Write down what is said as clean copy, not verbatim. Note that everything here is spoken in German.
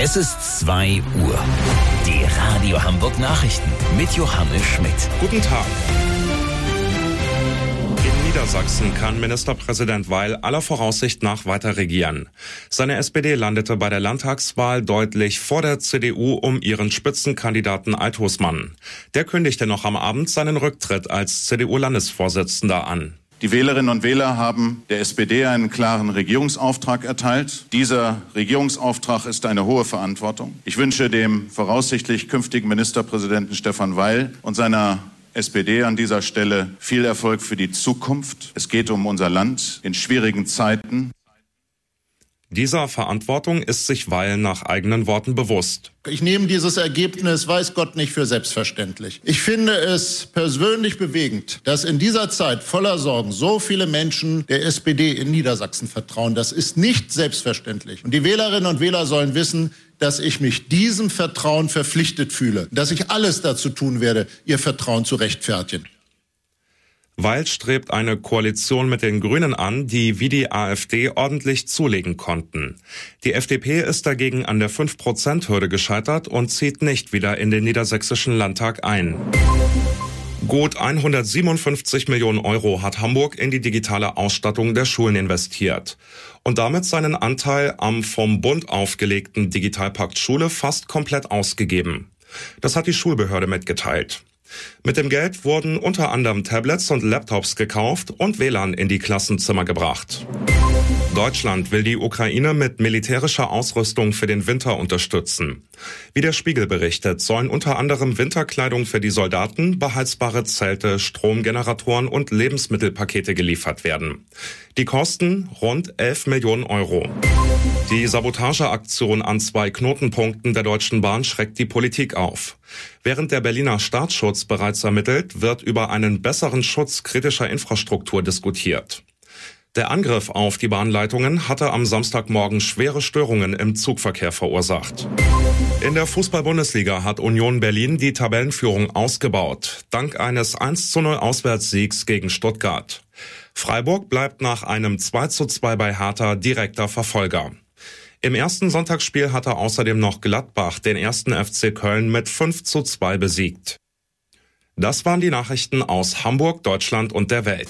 Es ist 2 Uhr. Die Radio Hamburg Nachrichten mit Johannes Schmidt. Guten Tag. In Niedersachsen kann Ministerpräsident Weil aller Voraussicht nach weiter regieren. Seine SPD landete bei der Landtagswahl deutlich vor der CDU um ihren Spitzenkandidaten Alt-Husmann. Der kündigte noch am Abend seinen Rücktritt als CDU-Landesvorsitzender an. Die Wählerinnen und Wähler haben der SPD einen klaren Regierungsauftrag erteilt. Dieser Regierungsauftrag ist eine hohe Verantwortung. Ich wünsche dem voraussichtlich künftigen Ministerpräsidenten Stefan Weil und seiner SPD an dieser Stelle viel Erfolg für die Zukunft. Es geht um unser Land in schwierigen Zeiten. Dieser Verantwortung ist sich Weil nach eigenen Worten bewusst. Ich nehme dieses Ergebnis, weiß Gott, nicht für selbstverständlich. Ich finde es persönlich bewegend, dass in dieser Zeit voller Sorgen so viele Menschen der SPD in Niedersachsen vertrauen. Das ist nicht selbstverständlich. Und die Wählerinnen und Wähler sollen wissen, dass ich mich diesem Vertrauen verpflichtet fühle, dass ich alles dazu tun werde, ihr Vertrauen zu rechtfertigen. Weil strebt eine Koalition mit den Grünen an, die wie die AfD ordentlich zulegen konnten. Die FDP ist dagegen an der 5%-Hürde gescheitert und zieht nicht wieder in den niedersächsischen Landtag ein. Gut 157 Millionen Euro hat Hamburg in die digitale Ausstattung der Schulen investiert und damit seinen Anteil am vom Bund aufgelegten Digitalpakt Schule fast komplett ausgegeben. Das hat die Schulbehörde mitgeteilt. Mit dem Geld wurden unter anderem Tablets und Laptops gekauft und WLAN in die Klassenzimmer gebracht. Deutschland will die Ukraine mit militärischer Ausrüstung für den Winter unterstützen. Wie der Spiegel berichtet, sollen unter anderem Winterkleidung für die Soldaten, beheizbare Zelte, Stromgeneratoren und Lebensmittelpakete geliefert werden. Die kosten rund 11 Millionen Euro. Die Sabotageaktion an 2 Knotenpunkten der Deutschen Bahn schreckt die Politik auf. Während der Berliner Staatsschutz bereits ermittelt, wird über einen besseren Schutz kritischer Infrastruktur diskutiert. Der Angriff auf die Bahnleitungen hatte am Samstagmorgen schwere Störungen im Zugverkehr verursacht. In der Fußball-Bundesliga hat Union Berlin die Tabellenführung ausgebaut, dank eines 1:0 Auswärtssiegs gegen Stuttgart. Freiburg bleibt nach einem 2:2 bei Hertha direkter Verfolger. Im ersten Sonntagsspiel hatte außerdem noch Gladbach den 1. FC Köln mit 5:2 besiegt. Das waren die Nachrichten aus Hamburg, Deutschland und der Welt.